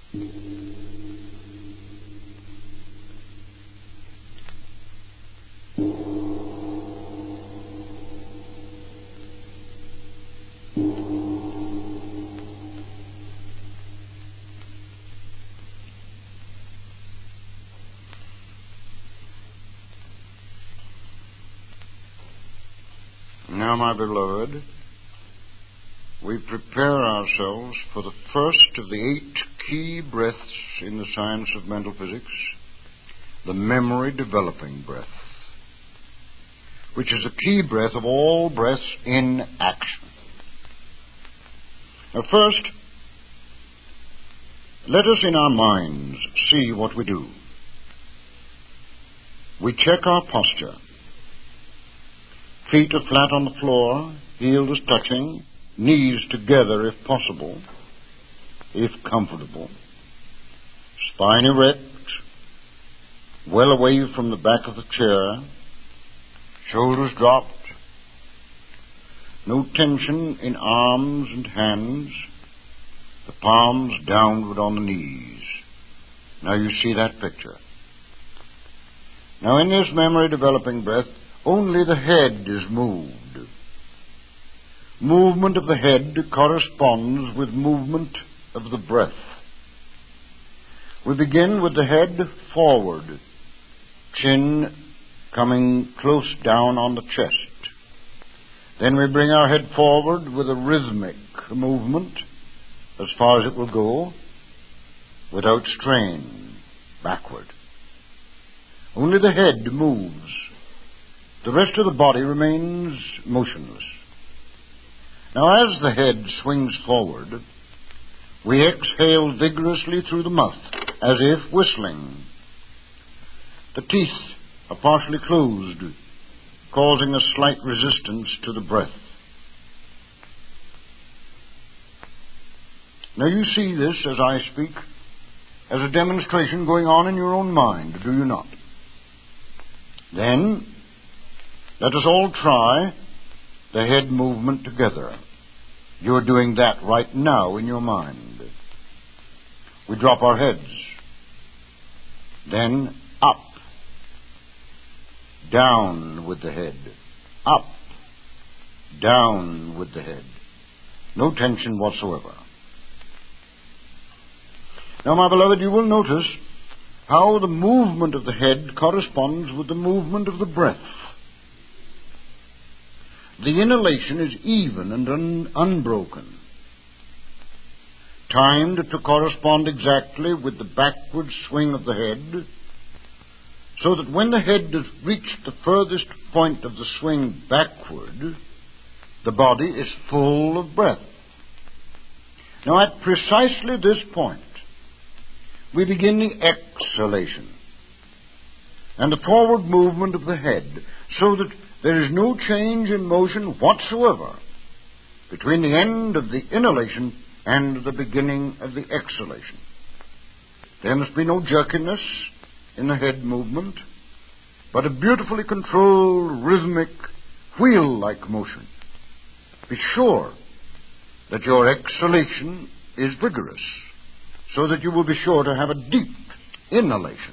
Now, my beloved, we prepare ourselves for the first of the 8 key breaths in the science of mental physics, the memory-developing breath, which is the key breath of all breaths in action. Now, first, let us in our minds see what we do. We check our posture. Feet are flat on the floor, heels touching, knees together if possible, if comfortable. Spine erect, well away from the back of the chair, shoulders dropped, no tension in arms and hands, the palms downward on the knees. Now you see that picture. Now in this memory-developing breath, only the head is moved. Movement of the head corresponds with movement of the breath. We begin with the head forward, chin coming close down on the chest. Then we bring our head forward with a rhythmic movement, as far as it will go, without strain, backward. Only the head moves. The rest of the body remains motionless. Now, as the head swings forward, we exhale vigorously through the mouth, as if whistling. The teeth are partially closed, causing a slight resistance to the breath. Now, you see this, as I speak, as a demonstration going on in your own mind, do you not? Then, let us all try the head movement together. You're doing that right now in your mind. We drop our heads. Then up. Down with the head. Up. Down with the head. No tension whatsoever. Now, my beloved, you will notice how the movement of the head corresponds with the movement of the breath. The inhalation is even and unbroken, timed to correspond exactly with the backward swing of the head, so that when the head has reached the furthest point of the swing backward, the body is full of breath. Now, at precisely this point, we begin the exhalation and the forward movement of the head, so that there is no change in motion whatsoever between the end of the inhalation and the beginning of the exhalation. There must be no jerkiness in the head movement, but a beautifully controlled, rhythmic, wheel-like motion. Be sure that your exhalation is vigorous, so that you will be sure to have a deep inhalation.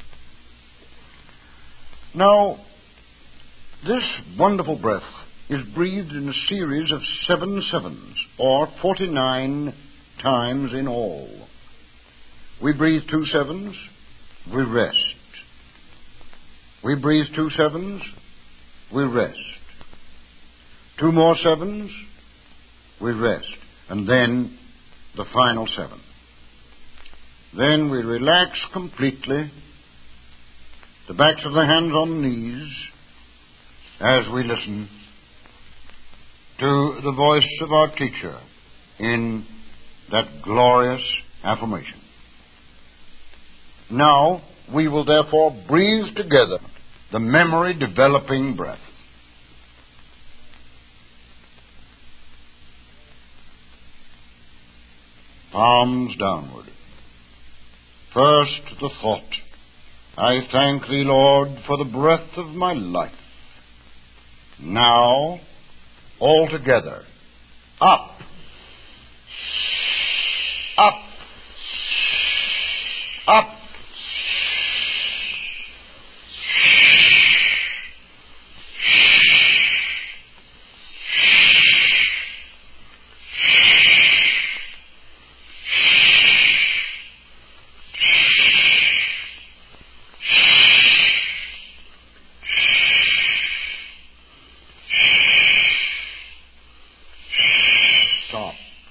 Now, this wonderful breath is breathed in a series of 7 sevens, or 49 times in all. We breathe 2 sevens, we rest. We breathe 2 sevens, we rest. 2 more sevens, we rest. And then the final 7. Then we relax completely, the backs of the hands on the knees, as we listen to the voice of our teacher in that glorious affirmation. Now, we will therefore breathe together the memory-developing breath. Palms downward. First, the thought. I thank Thee, Lord, for the breath of my life. Now, all together, up, up, Up. Stop.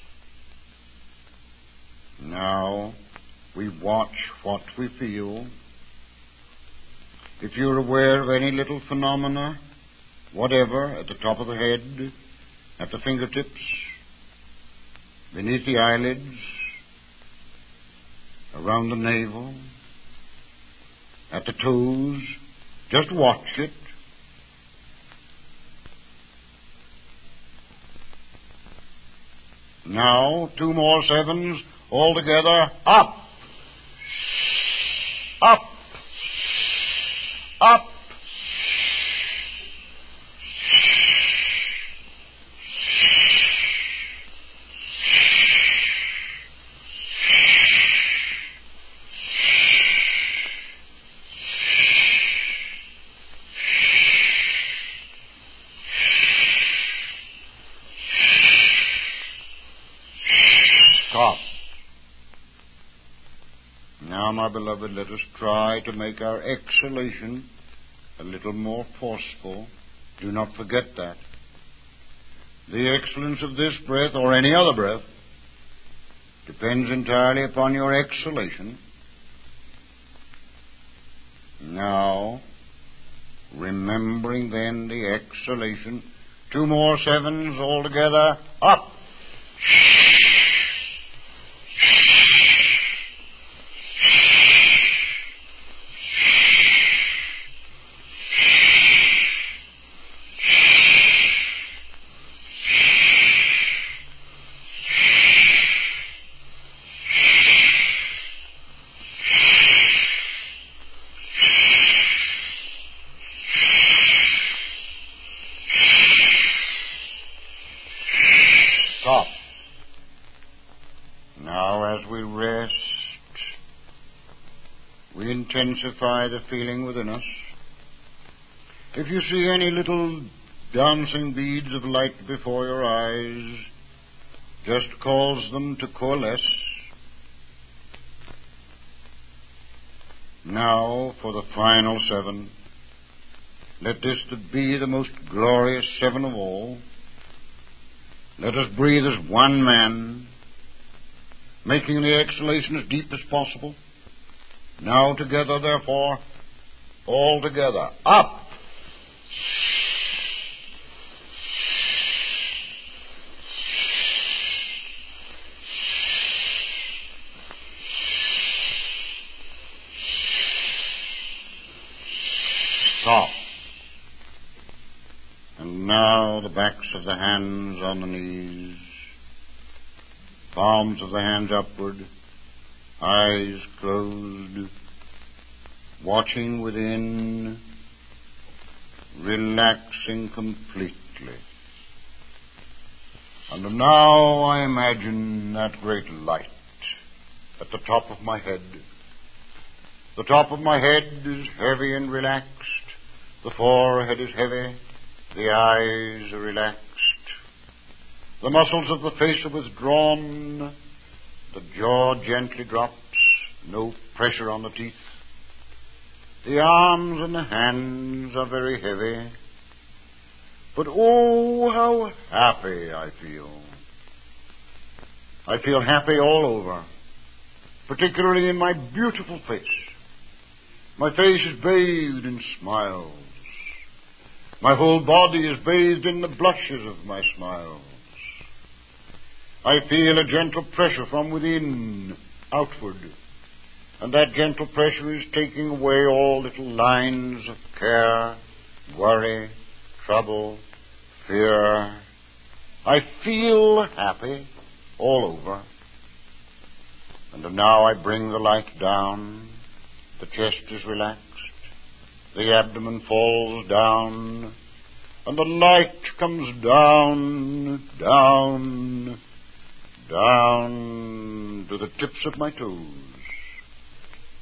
Now we watch what we feel. If you're aware of any little phenomena, whatever, at the top of the head, at the fingertips, beneath the eyelids, around the navel, at the toes, just watch it. Now, 2 more 7s, all together, up, up, up. Stop. Now, my beloved, let us try to make our exhalation a little more forceful. Do not forget that. The excellence of this breath, or any other breath, depends entirely upon your exhalation. Now, remembering then the exhalation, 2 more 7s all together, up. Stop. Now, as we rest, we intensify the feeling within us. If you see any little dancing beads of light before your eyes, just cause them to coalesce. Now, for the final 7. Let this be the most glorious 7 of all. Let us breathe as one man, making the exhalation as deep as possible. Now together, therefore, all together, up. Stop. And now the backs of the hands on the knees, palms of the hands upward, eyes closed, watching within, relaxing completely. And now I imagine that great light at the top of my head. The top of my head is heavy and relaxed. The forehead is heavy. The eyes are relaxed. The muscles of the face are withdrawn. The jaw gently drops. No pressure on the teeth. The arms and the hands are very heavy. But oh, how happy I feel. I feel happy all over, particularly in my beautiful face. My face is bathed in smiles. My whole body is bathed in the blushes of my smiles. I feel a gentle pressure from within, outward, and that gentle pressure is taking away all little lines of care, worry, trouble, fear. I feel happy all over. And now I bring the light down. The chest is relaxed. The abdomen falls down. And the light comes down, down, down to the tips of my toes.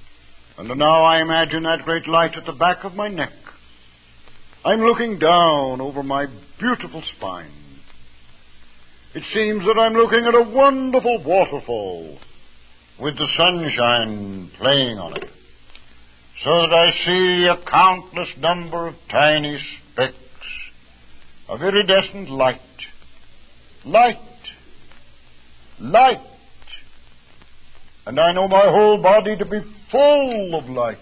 And now I imagine that great light at the back of my neck. I'm looking down over my beautiful spine. It seems that I'm looking at a wonderful waterfall with the sunshine playing on it, so that I see a countless number of tiny specks of iridescent light. Light! Light! And I know my whole body to be full of light.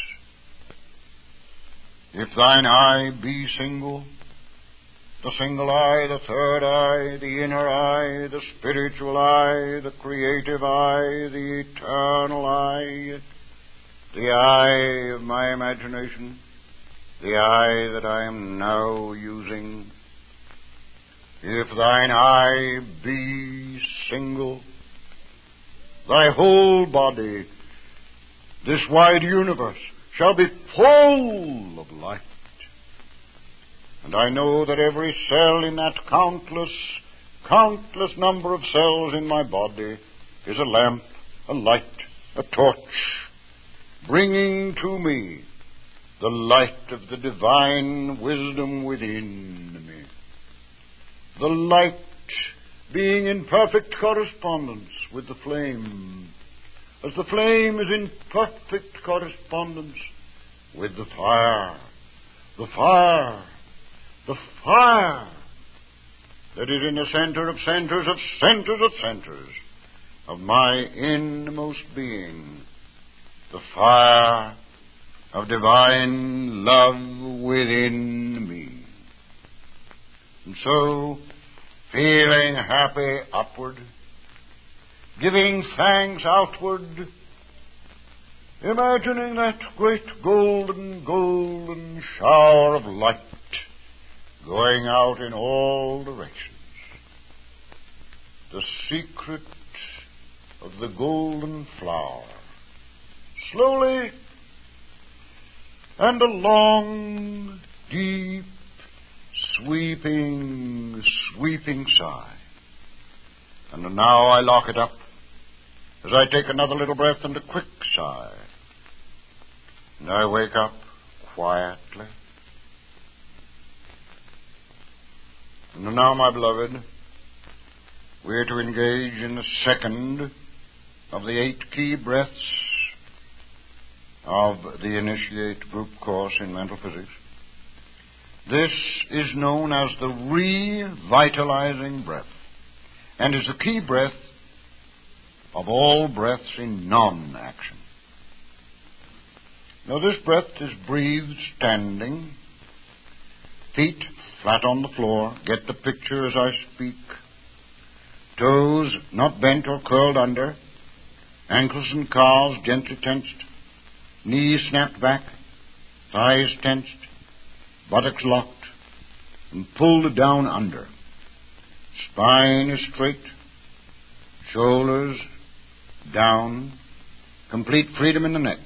If thine eye be single, the single eye, the third eye, the inner eye, the spiritual eye, the creative eye, the eternal eye, the eye of my imagination, the eye that I am now using, if thine eye be single, thy whole body, this wide universe, shall be full of light. And I know that every cell in that countless number of cells in my body is a lamp, a light, a torch, bringing to me the light of the divine wisdom within me. The light being in perfect correspondence with the flame, as the flame is in perfect correspondence with the fire, the fire, the fire that is in the center of centers of centers of centers of my inmost being, the fire of divine love within me. And so, feeling happy upward, giving thanks outward, imagining that great golden shower of light going out in all directions. The secret of the golden flower. Slowly, and a long, deep, sweeping sigh. And now I lock it up as I take another little breath and a quick sigh. And I wake up quietly. And now, my beloved, we're to engage in the second of the 8 key breaths of the Initiate Group Course in Mental Physics. This is known as the revitalizing breath, and is the key breath of all breaths in non-action. Now, this breath is breathed standing, feet flat on the floor. Get the picture as I speak. Toes not bent or curled under. Ankles and calves gently tensed. Knees snapped back. Thighs tensed. Buttocks locked and pulled down under. Spine is straight. Shoulders down. Complete freedom in the neck.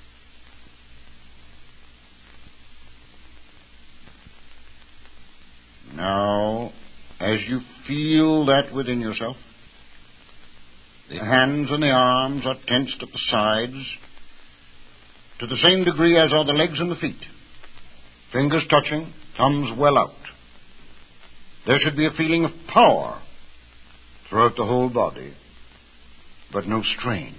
Now, as you feel that within yourself, the hands and the arms are tensed at the sides to the same degree as are the legs and the feet. Fingers touching, thumbs well out. There should be a feeling of power throughout the whole body, but no strain.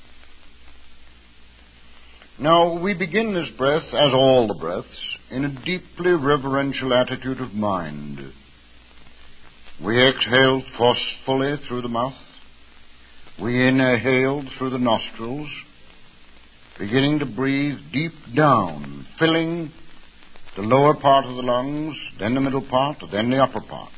Now, we begin this breath, as all the breaths, in a deeply reverential attitude of mind. We exhale forcefully through the mouth. We inhale through the nostrils, beginning to breathe deep down, filling the lower part of the lungs, then the middle part, then the upper part.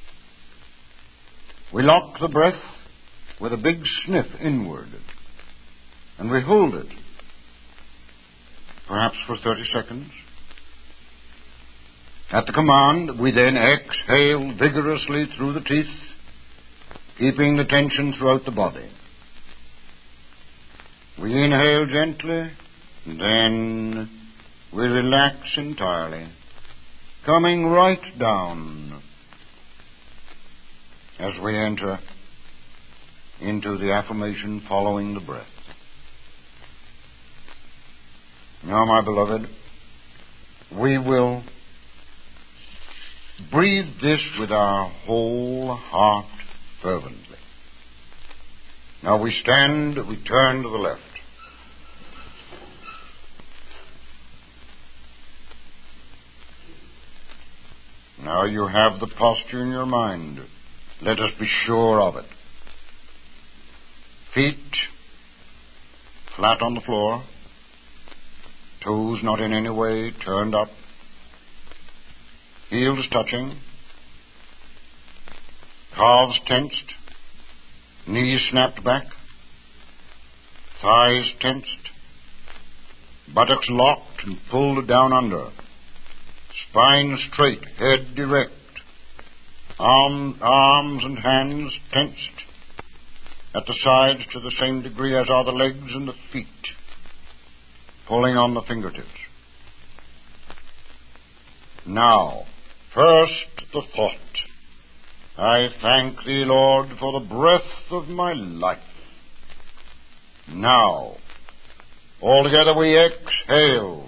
We lock the breath with a big sniff inward, and we hold it, perhaps for 30 seconds. At the command, we then exhale vigorously through the teeth, keeping the tension throughout the body. We inhale gently, then we relax entirely, coming right down as we enter into the affirmation following the breath. Now, my beloved, we will breathe this with our whole heart fervently. Now we stand, we turn to the left. Now you have the posture in your mind. Let us be sure of it. Feet flat on the floor, toes not in any way turned up, heels touching, calves tensed, knees snapped back, thighs tensed, buttocks locked and pulled down under, spine straight, head erect, arms and hands tensed at the sides to the same degree as are the legs and the feet, pulling on the fingertips. Now, first the thought. I thank thee, Lord, for the breath of my life. Now, altogether we exhale.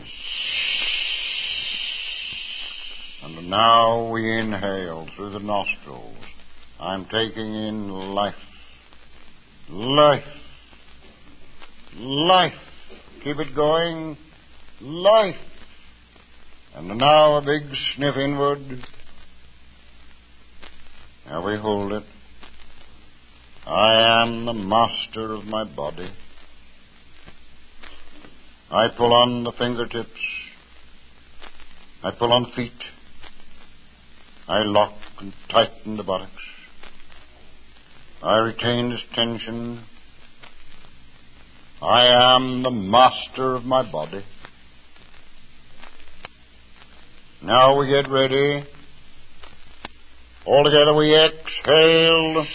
And now we inhale through the nostrils. I'm taking in life. Life. Life. Keep it going. Life. And now a big sniff inward. Now we hold it. I am the master of my body. I pull on the fingertips. I pull on feet. I lock and tighten the buttocks. I retain this tension. I am the master of my body. Now we get ready. Altogether we exhale.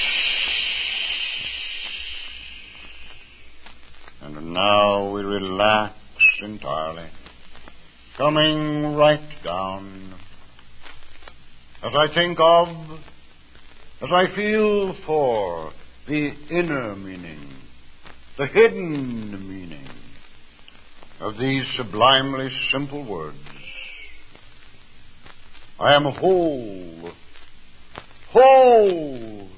And now we relax entirely, coming right down. As I think of, as I feel for the inner meaning, the hidden meaning of these sublimely simple words. I am whole. Whole.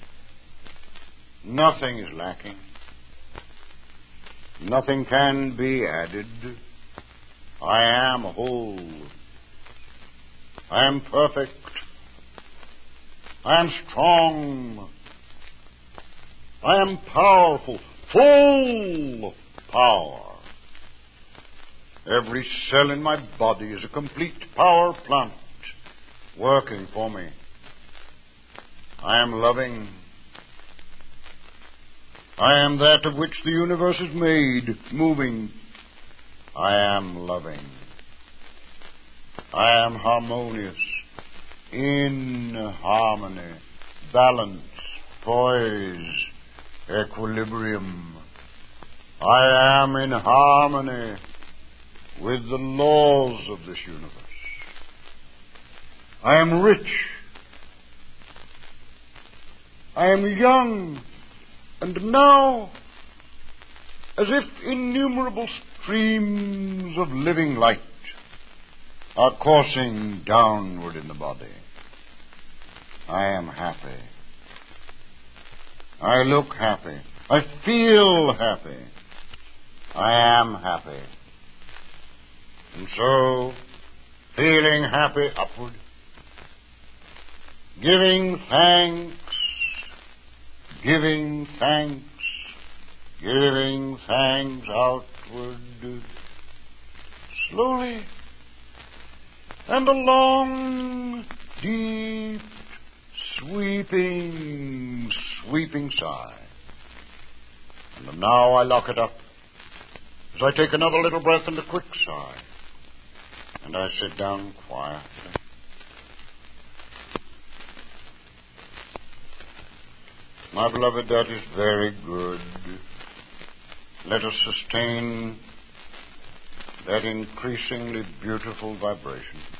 Nothing is lacking. Nothing can be added. I am whole. I am perfect. I am strong. I am powerful. Full power. Every cell in my body is a complete power plant working for me. I am loving. I am that of which the universe is made, moving. I am loving. I am harmonious, in harmony, balance, poise, equilibrium. I am in harmony with the laws of this universe. I am rich. I am young. And now, as if innumerable streams of living light are coursing downward in the body, I am happy. I look happy. I feel happy. I am happy. And so, feeling happy upward, giving thanks, giving thanks, giving thanks outward, slowly, and a long, deep, sweeping sigh. And now I lock it up as I take another little breath and a quick sigh. And I sit down quietly. My beloved, that is very good. Let us sustain that increasingly beautiful vibration.